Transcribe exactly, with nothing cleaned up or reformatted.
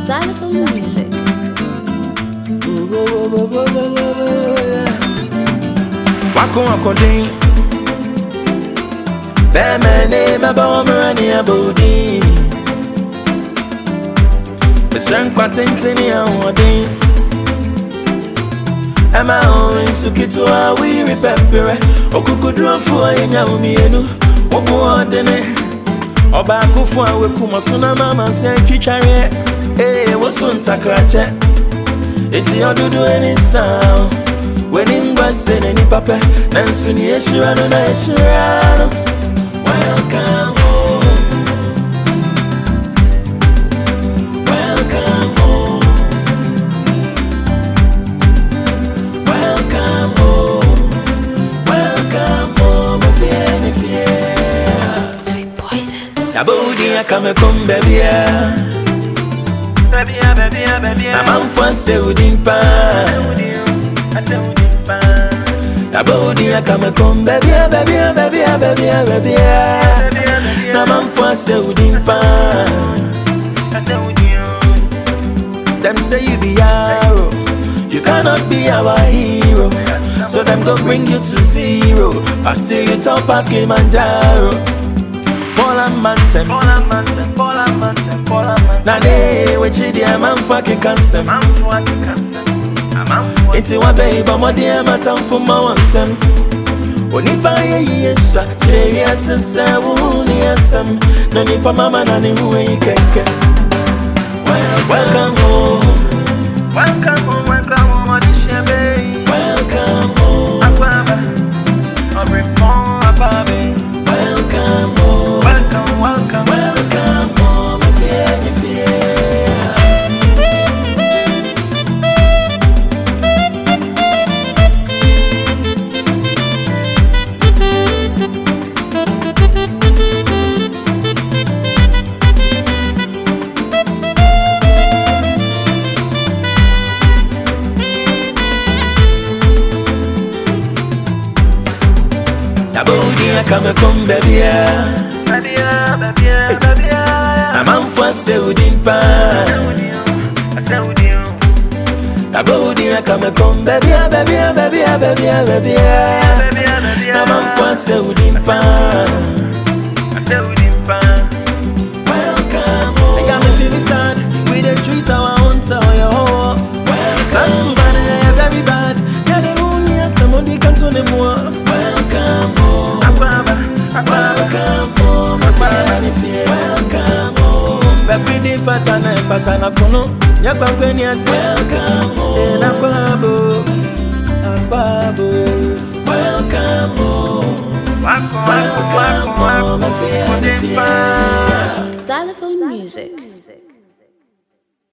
Xylophone music. Wako wako ding Bema name Abawamarani Abodi Besran kwa tintini ya wading Ema oin sukitu wa wiri pepere Okukudura fuwa yenya umienu Wabu wadene Oba kufuwa wekuma suna mama se chichare Eh, wasun takrache Iti yodudu eni sao Weni mbase neni pape Nansu ni eshirano na eshirano Welcome home Welcome home Welcome home Welcome home Mefie, mefie Sweet poison. Yabudi ya kame kum baby ya Baby ya, baby ya, baby ya Namamfwa se udimpa Yabudi ya kame kum baby ya, baby ya, baby ya, baby ya, baby ya Namamfwa se udimpa Them say you be hero, you cannot be our hero. So them go bring you to zero, but still you top past Kilimanjaro. Pola mantem, pola mantem, pola mantem, pola mantem. Na ne wechi di amam fucking cansem. Iti wa baby, mo di amatam fuma wansem. Onipa ye yeswa, cheri asese wuni asem. No nipa mama na ni muwe ikeke. Welcome home. Welcome home, welcome home, Odishebe. Welcome home. Ababa, Obremon, Ababe. Welcome home. Welcome, welcome, welcome home. Ifie, ifie. Yabudi ya kame kum baby ya Baby ya, baby ya, baby ya Namamfwa se udimpa Yabudi ya kame kum baby ya, baby ya, baby ya, baby ya, baby ya Namamfwa se udimpa Welcome home. They got me feeling sad. We dey treat our own to your home. Welcome home. They are very bad. Yeah, they own me as somebody can turn them more. Welcome home. Welcome home. Welcome home. Baby, di fatana, fatana kono. Yakwa kweni asi. Welcome home. Nakwabo, nakwabo. Welcome home. Welcome home. Xylophone music.